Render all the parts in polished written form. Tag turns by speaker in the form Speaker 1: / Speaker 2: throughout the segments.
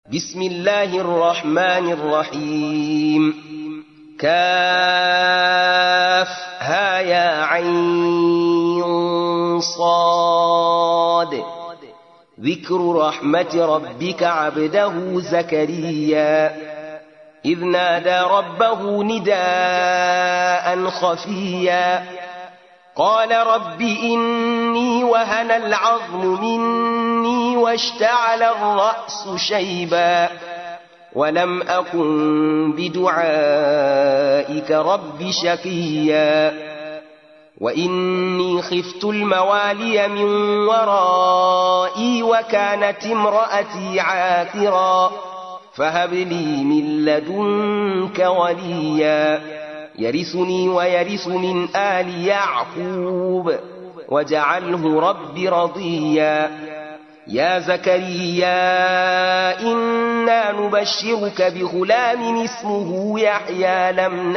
Speaker 1: بسم الله الرحمن الرحيم كافها يا عين صاد ذكر رحمة ربك عبده زكريا إذ نادى ربه نداء خفيا قال رب إني وهن العظم مني واشتعل الرأس شيبا ولم أكن بدعائك رب شقيا وإني خفت الموالي من ورائي وكانت امرأتي عاقرا فهب لي من لدنك وليا يرثني ويرث من آل يعقوب واجعله رب رضيا يا زكريا إنا نبشرك بغلام اسمه يحيى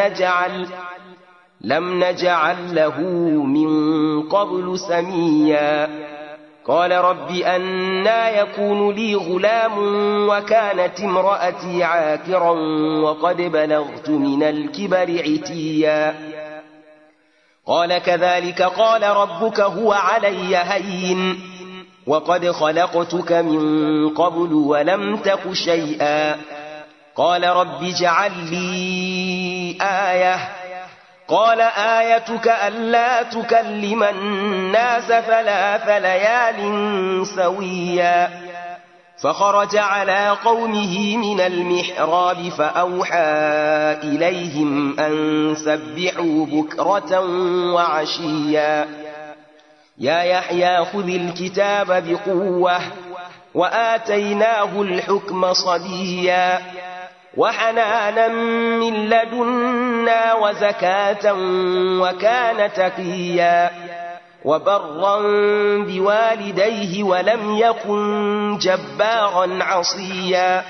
Speaker 1: لم نجعل له من قبل سميا قال رب أنى يكون لي غلام وكانت امرأتي عاقرا وقد بلغت من الكبر عتيا قال كذلك قال ربك هو علي هين وقد خلقتك من قبل ولم تك شيئا قال رب اجعل لي آية قال آيتك ألا تكلم الناس 3 ليال سويا فخرج على قومه من المحراب فأوحى إليهم أن سبحوا بكرة وعشيا يا يحيى خذ الكتاب بقوة وآتيناه الحكم صبيا وحنانا من لدنا وزكاة وكان تقيا وبرا بوالديه ولم يكن جبارا عصيا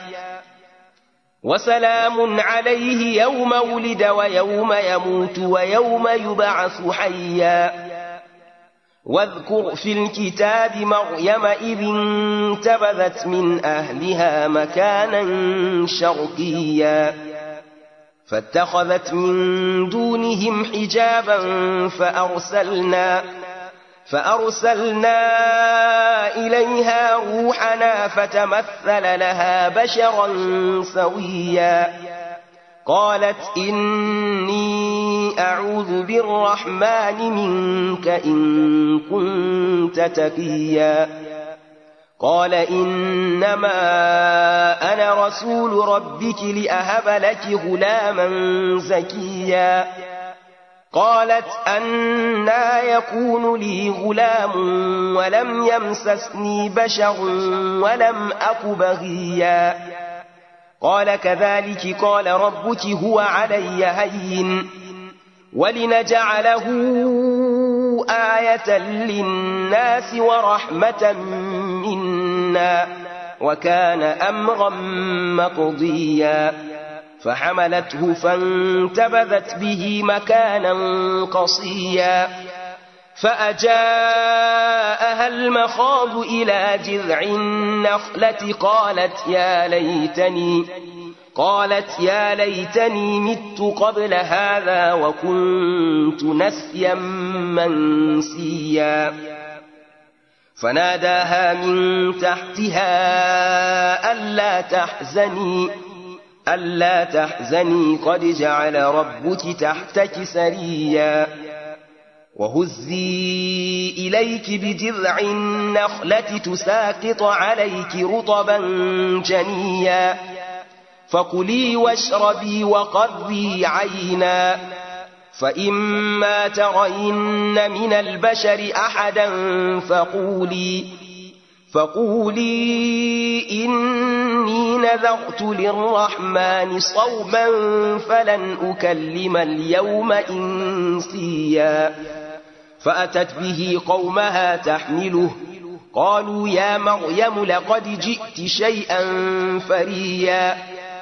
Speaker 1: وسلام عليه يوم ولد ويوم يموت ويوم يبعث حيا واذكر في الكتاب مريم إذ انتبذت من أهلها مكانا شرقيا فاتخذت من دونهم حجابا فأرسلنا إليها روحنا فتمثل لها بشرا سويا قالت إني أعوذ بالرحمن منك إن كنت تقيا قال إنما أنا رسول ربك لأهب لك غلاما زكيا قالت أنى يكون لي غلام ولم يمسسني بشر ولم أك بغيا قال كذلك قال ربك هو علي هين ولنجعله آية للناس ورحمة منا وكان أمرا مقضيا فحملته فانتبذت به مكانا قصيا فأجاءها المخاض إلى جذع النخلة قالت يا ليتني مت قبل هذا وكنت نسيا منسيا فناداها من تحتها ألا تحزني قد جعل ربك تحتك سريا وهزي إليك بجذع النخلة تساقط عليك رطبا جنيا فكلي واشربي وقضي عينا فإما ترين من البشر أحدا فقولي إني نذرت للرحمن صوما فلن أكلم اليوم إنسيا فأتت به قومها تحمله قالوا يا مريم لقد جئت شيئا فريا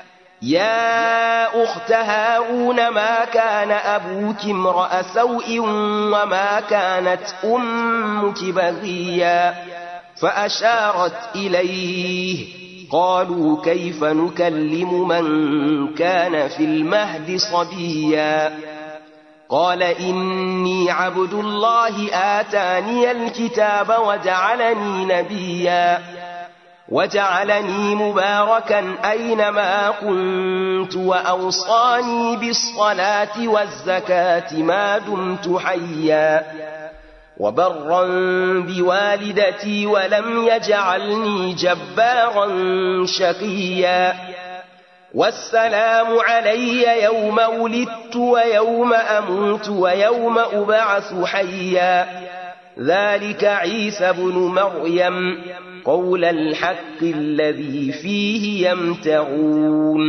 Speaker 1: يا أخت هارون ما كان أبوك امرأ سوء وما كانت أمك بغيا فأشارت إليه قالوا كيف نكلم من كان في المهد صبيا قال إني عبد الله آتاني الكتاب وجعلني نبيا وجعلني مباركا أينما كنت وأوصاني بالصلاة والزكاة ما دمت حيا وبرا بوالدتي ولم يجعلني جبارا شقيا والسلام علي يوم ولدت ويوم أموت ويوم أبعث حيا ذلك عيسى بن مريم قول الحق الذي فيه يمترون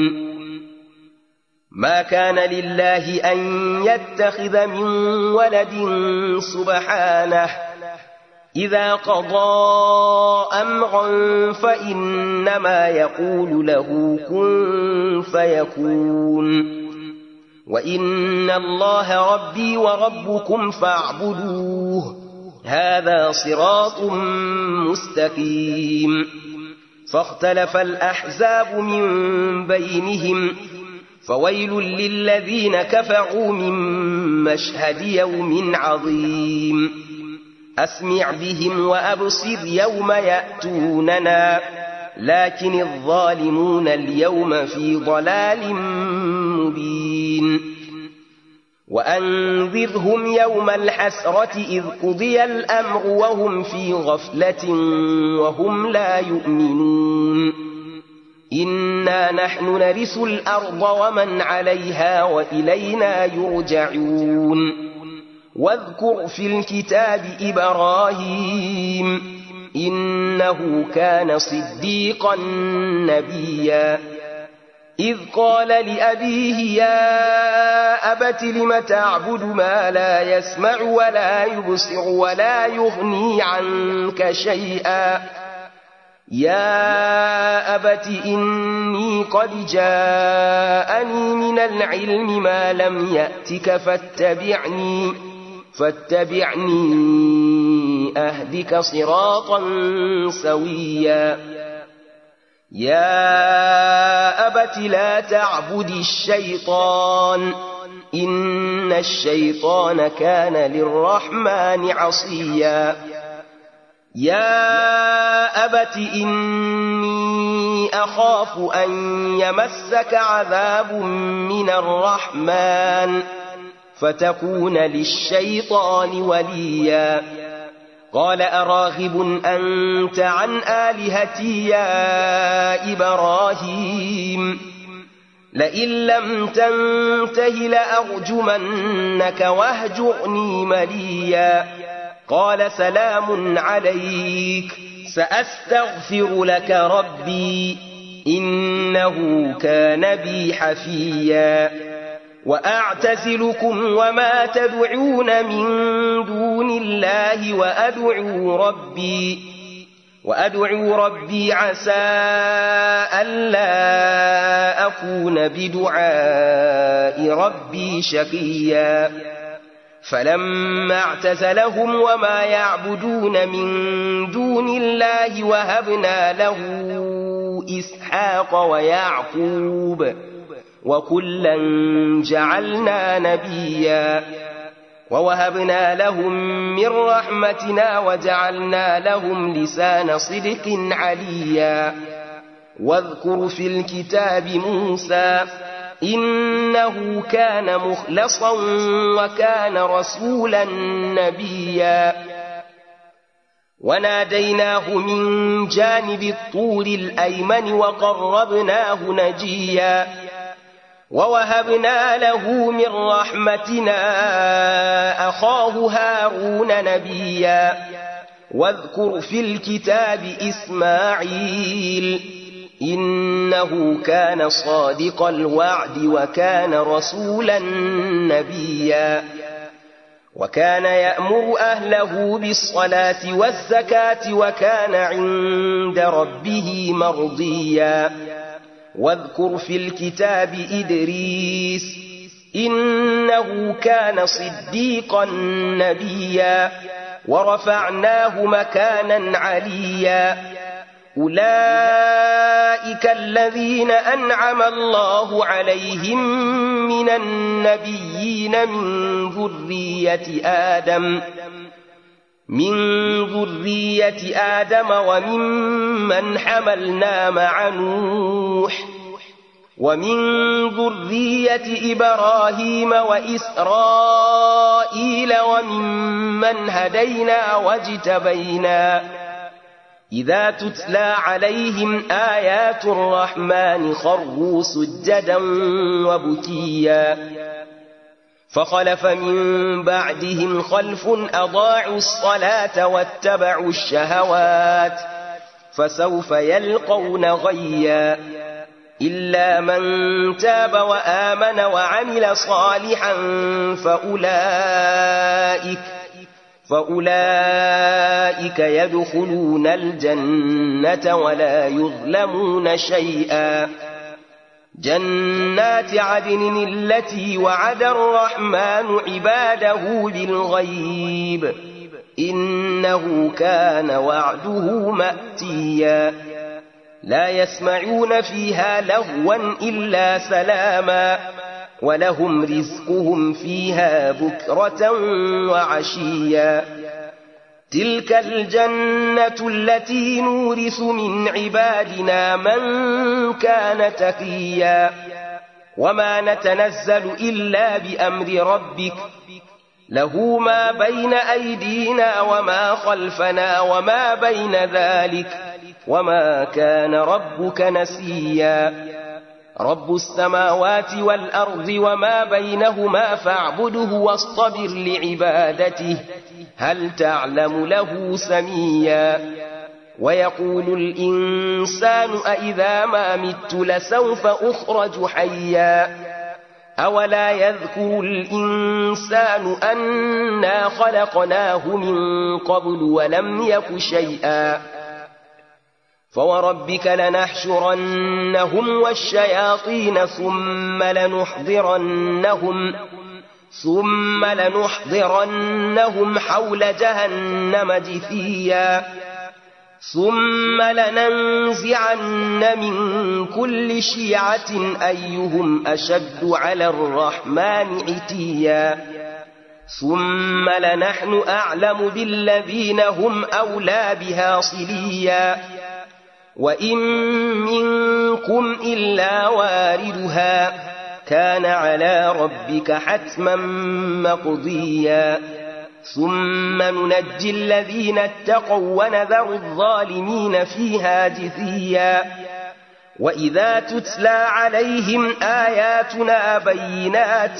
Speaker 1: ما كان لله أن يتخذ من ولد سبحانه إذا قضى أمرا فإنما يقول له كن فيكون وإن الله ربي وربكم فاعبدوه هذا صراط مستقيم فاختلف الأحزاب من بينهم فويل للذين كفروا من مشهد يوم عظيم أسمع بهم وأبصر يوم يأتوننا لكن الظالمون اليوم في ضلال مبين وأنذرهم يوم الحسرة إذ قضي الأمر وهم في غفلة وهم لا يؤمنون إنا نحن نرث الأرض ومن عليها وإلينا يرجعون واذكر في الكتاب إبراهيم إنه كان صديقا نبيا إذ قال لأبيه يا أبت لم تعبد ما لا يسمع ولا يبصر ولا يغني عنك شيئا يا أبت إني قد جاءني من العلم ما لم يأتك فاتبعني أهدك صراطا سويا يا أبت لا تعبد الشيطان إن الشيطان كان للرحمن عصيا يا أبت إني أخاف أن يمسك عذاب من الرحمن فتكون للشيطان وليا قال أراغب أنت عن آلهتي يا إبراهيم لئن لم تنته لأرجمنك واهجرني مليا قال سلام عليك سأستغفر لك ربي إنه كان بي حفيا وأعتزلكم وما تدعون من دون الله وأدعو ربي عسى ألا أكون بدعاء ربي شقيا فلما اعتزلهم وما يعبدون من دون الله وهبنا له إسحاق ويعقوب وكلا جعلنا نبيا ووهبنا لهم من رحمتنا وجعلنا لهم لسان صدق عليا واذكر في الكتاب موسى إنه كان مخلصا وكان رسولا نبيا وناديناه من جانب الطور الأيمن وقربناه نجيا ووهبنا له من رحمتنا أخاه هارون نبيا واذكر في الكتاب إسماعيل إنه كان صادق الوعد وكان رسولا نبيا وكان يأمر أهله بالصلاة والزكاة وكان عند ربه مرضيا واذكر في الكتاب إدريس إنه كان صديقا نبيا ورفعناه مكانا عليا أولئك الذين أنعم الله عليهم من النبيين من ذرية آدم وممن حملنا مع نوح ومن ذرية إبراهيم وإسرائيل وممن هدينا واجتبينا إذا تتلى عليهم آيات الرحمن خروا سجدا وبكيا فخلف من بعدهم خلف أضاعوا الصلاة واتبعوا الشهوات فسوف يلقون غيا إلا من تاب وآمن وعمل صالحا فأولئك يدخلون الجنة ولا يظلمون شيئا جنات عدن التي وعد الرحمن عباده بالغيب إنه كان وعده مأتيا لا يسمعون فيها لغوا إلا سلاما ولهم رزقهم فيها بكرة وعشيا تلك الجنة التي نورث من عبادنا من كان تقيا وما نتنزل إلا بأمر ربك له ما بين أيدينا وما خلفنا وما بين ذلك وما كان ربك نسيا رب السماوات والأرض وما بينهما فاعبده واصطبر لعبادته هل تعلم له سميا ويقول الإنسان أإذا ما مت لسوف أخرج حيا أولا يذكر الإنسان أنا خلقناه من قبل ولم يك شيئا فوربك لنحشرنهم والشياطين ثم لنحضرنهم حول جهنم جثيا ثم لننزعن من كل شيعة أيهم أشد على الرحمن عتيا ثم لنحن أعلم بالذين هم أولى بها صليا وإن منكم إلا واردها كان على ربك حتما مقضيا ثم ننجي الذين اتقوا ونذر الظالمين فيها جثيا وإذا تتلى عليهم آياتنا بينات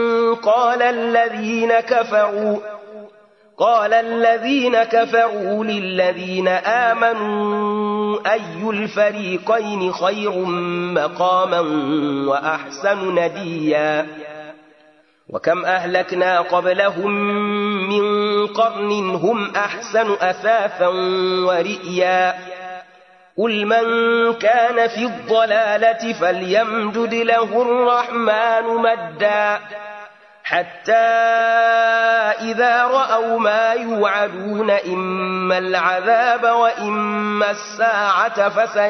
Speaker 1: قال الذين كفروا للذين آمنوا أي الفريقين خير مقاما وأحسن نديا وكم أهلكنا قبلهم من قرن هم أحسن أثاثا ورئيا قل من كان في الضلالة فليمدد له الرحمن مدا حتى إذا رأوا ما يوعدون إما العذاب وإما الساعة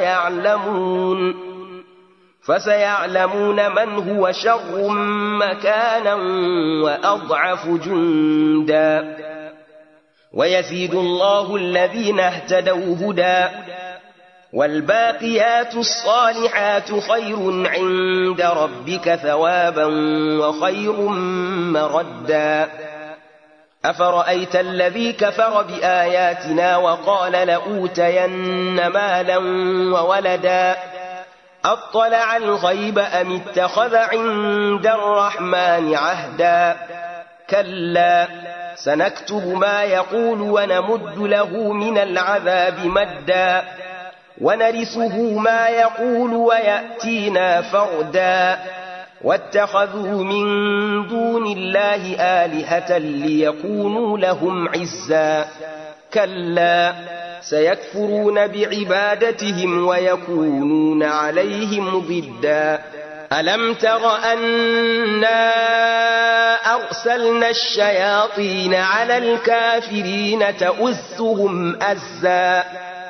Speaker 1: فسيعلمون من هو شر مكانا وأضعف جندا ويزيد الله الذين اهتدوا هدى والباقيات الصالحات خير عند ربك ثوابا وخير مردا أفرأيت الذي كفر بآياتنا وقال لأوتين مالا وولدا أطلع الغيب أم اتخذ عند الرحمن عهدا كلا سنكتب ما يقول ونمد له من العذاب مدا ونرثه ما يقول ويأتينا فردا واتخذوا من دون الله آلهة ليكونوا لهم عزا كلا سيكفرون بعبادتهم ويكونون عليهم ضدا ألم تر أنا أرسلنا الشياطين على الكافرين تؤزهم أزا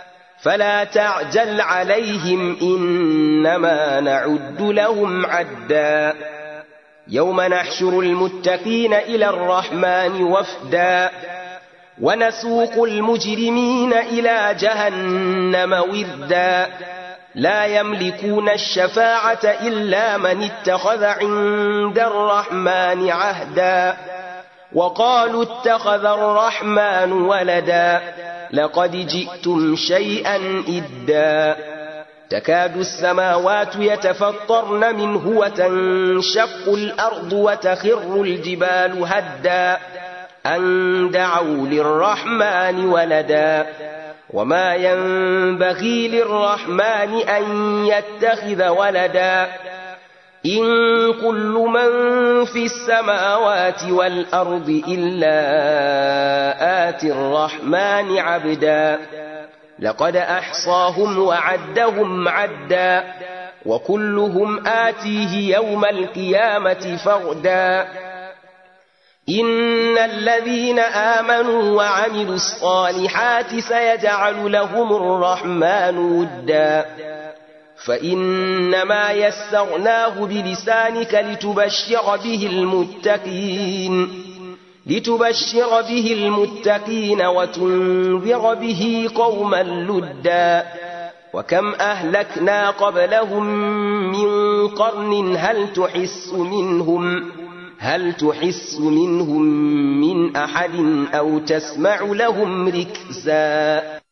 Speaker 1: فلا تعجل عليهم إنما نعد لهم عدا يوم نحشر المتقين إلى الرحمن وفدا ونسوق المجرمين إلى جهنم وردا لا يملكون الشفاعة إلا من اتخذ عند الرحمن عهدا وقالوا اتخذ الرحمن ولدا لقد جئتم شيئا إدا تكاد السماوات يتفطرن منه وتنشق الأرض وتخر الجبال هدا أن دعوا للرحمن ولدا وما ينبغي للرحمن أن يتخذ ولدا إن كل من في السماوات والأرض إلا آتي الرحمن عبدا لقد أحصاهم وعدهم عدا وكلهم آتيه يوم القيامة فردا إن الذين آمنوا وعملوا الصالحات سيجعل لهم الرحمن ودا فإنما يسرناه بلسانك لتبشر به المتقين وتنذر به قوما لدا وكم أهلكنا قبلهم من قرن هل تحس منهم من أحد أو تسمع لهم ركزا